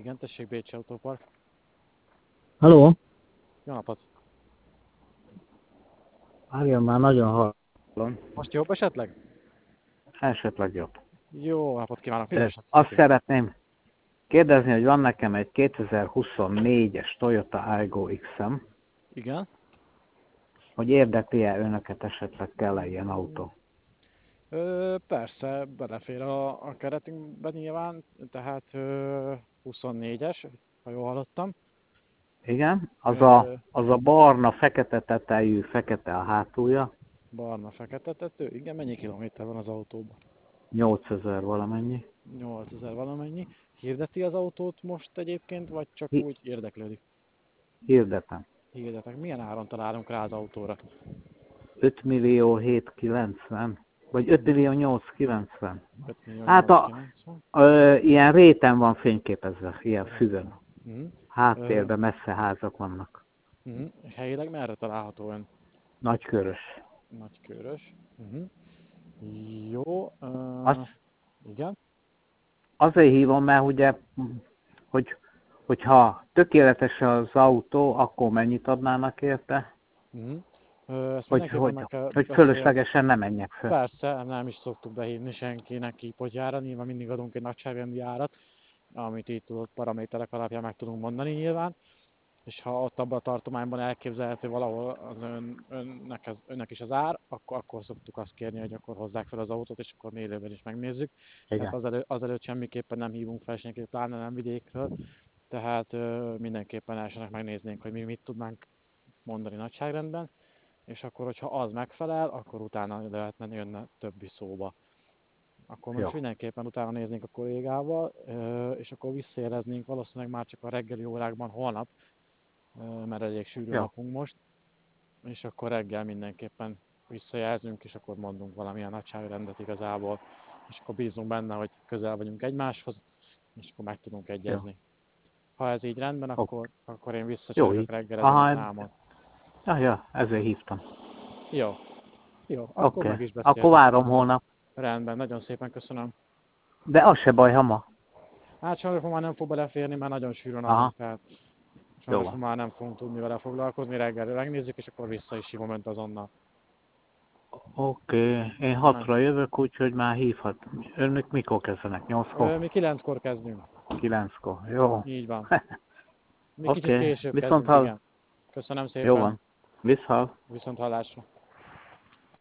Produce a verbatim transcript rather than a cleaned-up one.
Igen, tessék, Bécsi Autópark. Halló? Jó napot! Várjon már, nagyon hallom. Most jobb esetleg? Esetleg jobb. Jó napot kívánok! Mivel Ö, is Azt segíteni? szeretném kérdezni, hogy van nekem egy kétezer-huszonnégyes Toyota Aygo iksz-em, Igen? hogy érdekli-e önöket esetleg kell-e ilyen autó? Ö, persze, belefér a, a keretünkbe nyilván, tehát ö, huszonnégyes, ha jól hallottam. Igen? Az a, Ö, az a barna, fekete tetejű, fekete a hátulja, barna-fekete tető. Igen, mennyi kilométer van az autóban? nyolcezer valamennyi. nyolcezer valamennyi. Hirdeti az autót most egyébként, vagy csak Hi- úgy érdeklődik? Hirdetem. Hirdetek. Milyen áron találunk rá az autóra? öt millió hétszázkilencven, vagy öt millió nyolcszázkilencven. öt millió Hát a, nyolcszázkilencven. ö, ilyen réten van fényképezve, ilyen füvön. Mhm. Ö, Háttérben messze házak vannak. mhm. Helyileg merre található ön? Nagykörös. Nagykörös. Uh-huh. Jó. Uh, Azt igen. azért hívom, mert ugye, hogy, hogyha tökéletes az autó, akkor mennyit adnának érte? Uh-huh. Uh, ezt Hogy, mindenképpen hogy, meg kell hogy beszélni. fölöslegesen ne menjek föl. Persze, nem is szoktuk behívni senkinek kipotyára, nyilván mindig adunk egy nagyságrendi árat, amit így tudott paraméterek alapján meg tudunk mondani nyilván. És ha ott abban a tartományban elképzelhető valahol az ön, önnek, az, önnek is az ár, akkor, akkor szoktuk azt kérni, hogy akkor hozzák fel az autót, és akkor élőben is megnézzük. Tehát Igen. azelőtt, azelőtt semmiképpen nem hívunk fel senkit, pláne nem vidékről. Tehát ö, mindenképpen elsőnek megnéznénk, hogy mi mit tudnánk mondani nagyságrendben, és akkor, hogyha az megfelel, akkor utána lehetne jönne többi szóba. Akkor most Jó. mindenképpen utána néznénk a kollégával, ö, és akkor visszajeleznénk valószínűleg már csak a reggeli órákban holnap, ö, mert elég sűrű a Jó. napunk most, és akkor reggel mindenképpen visszajelzünk, és akkor mondunk valamilyen nagyságrendet igazából, és akkor bízunk benne, hogy közel vagyunk egymáshoz, és akkor meg tudunk Jó. egyezni. Ha ez így rendben, Ok. akkor, akkor én Jó visszacsörgök így. reggel ezen a Aha, számon. ja, ja, ezért hívtam. Jó, jó, akkor Oké. meg is Akkor beszéltük. várom holnap. Rendben, nagyon szépen köszönöm. De az se baj, ha ma. Hát sajnos ma már nem fog beleférni, mert nagyon sűrű a Aha. napunk, tehát Jó sajnos ma van. már nem fogunk tudni vele foglalkozni, reggel megnézzük, és akkor vissza is hívom önt azonnal. Oké. Én Na, hatra jövök, úgyhogy már hívhat. Önök mikor kezdenek? Nyolckor? ö, mi kilenckor kezdünk. Kilenckor. Jó. Így van. Mi kicsit Oké. később Viszont kezdünk, hall. igen. Köszönöm Jó szépen. van. Viszhal. Viszont hallásra.